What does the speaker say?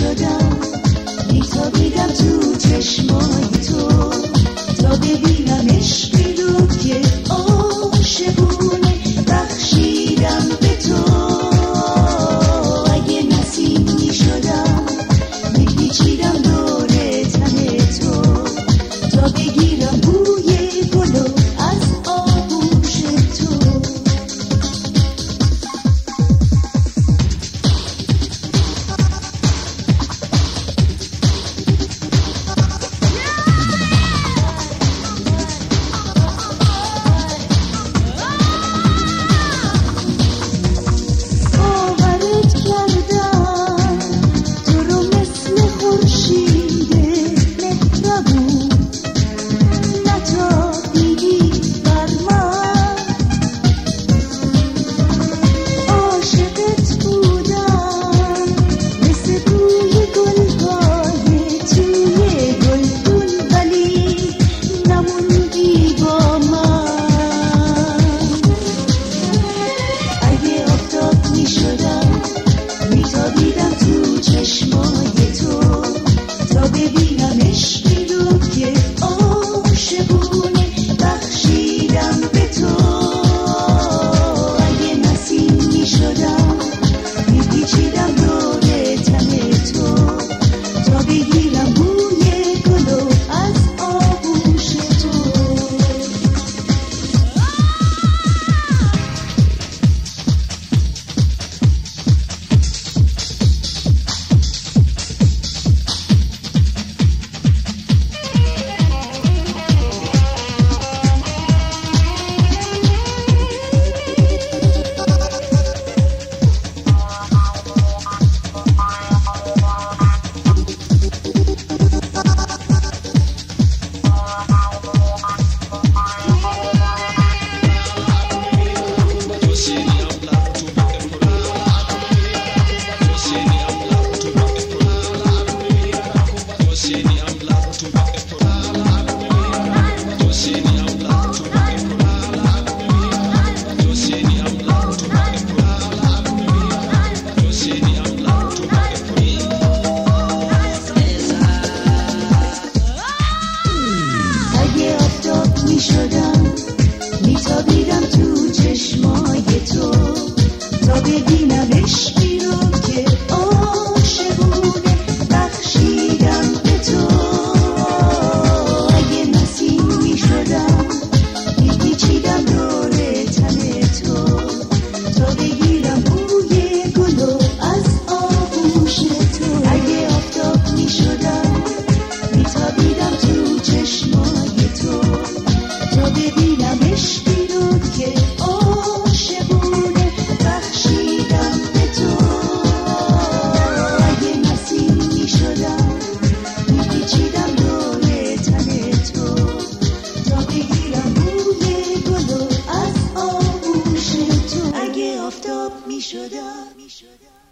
میشدم، میتابیدم تو چشمای تو تا ببینم عشقی رو که عاشقونه بخشیدم به تو. اگه نسیم میشدم میپیچیدم دور تن تو تا بگیرم بوی گل و از آغوش تو. میتابیدم تو چشمای تو تا ببینم عشقی رو که عاشقونه بخشیدم به تو. اگه نسیم میشدم میپیچیدم دور تن تو تا بگیرم بوی گل و از آغوش تو. اگه آفتاب میشدم میتابیدم تو چشمای تو تا ببینم عشقی رو که عاشقونه بخشیدم به تو. اگه نسیم میشدم میپیچیدم دور تن تو تا بگیرم بوی گل و از آغوش تو. اگه آفتاب میشدم